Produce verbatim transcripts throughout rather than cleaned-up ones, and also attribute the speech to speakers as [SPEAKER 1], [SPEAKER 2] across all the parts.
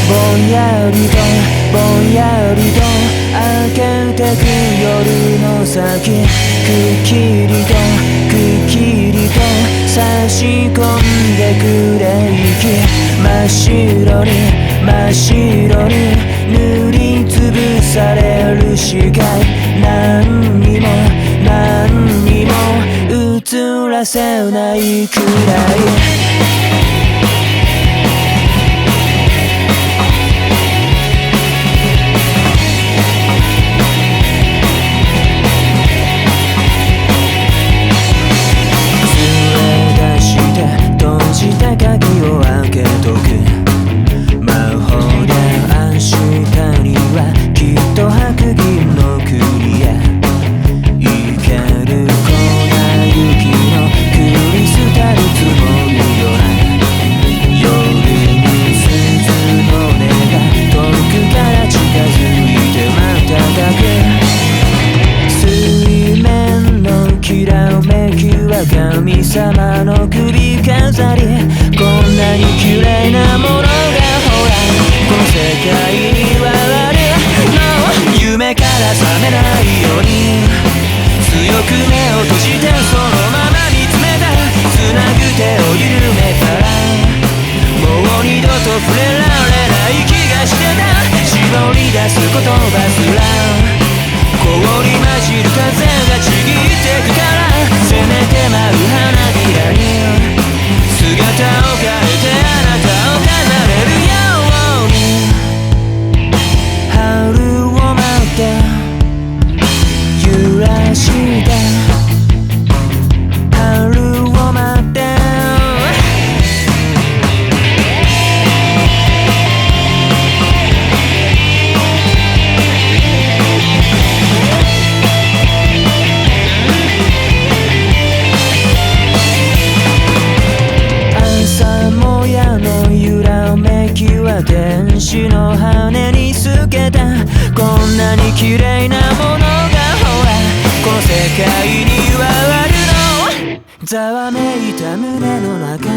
[SPEAKER 1] ぼんやりとぼんやりと明けてく夜の先、くっきりとくっきりと差し込んでくれ息、真っ白に真っ白に塗りつぶされる視界、何にも何にも映らせないくらい神様の首飾り、こんなに綺麗なものがほらこの世界にはあるの、夢から覚めないように強く目を閉じてそのまま見つめた、つなぐ手を緩めたらもう二度と触れられない気がしてた、絞り出す言葉すら氷混じる風がちぎってくから、せめて舞う花びらに姿を変えてあなたを飾れるように、春を待って揺らして春を待って天使の羽に透けた、こんなに綺麗なものがほらこの世界にはあるの、ざわめいた胸の中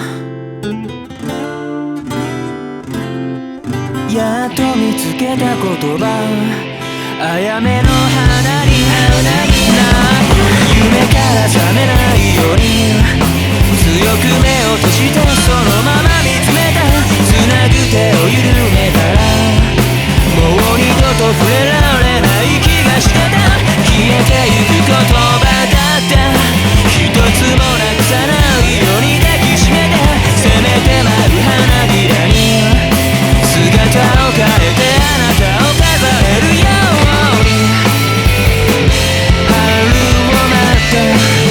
[SPEAKER 1] やっと見つけた言葉、あやめの花に花にな夢から覚めないように強く目を閉じてそのまま見つめた、つなぐ手を緩めたらもう二度と触れられない気がしてた、消えてゆく言葉だって一つもなくさないように抱きしめて、せめて舞う花びらに姿を変えてあなたを飾れるように、春を待って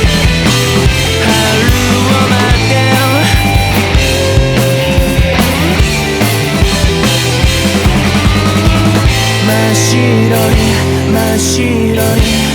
[SPEAKER 1] 真っ白に真っ白に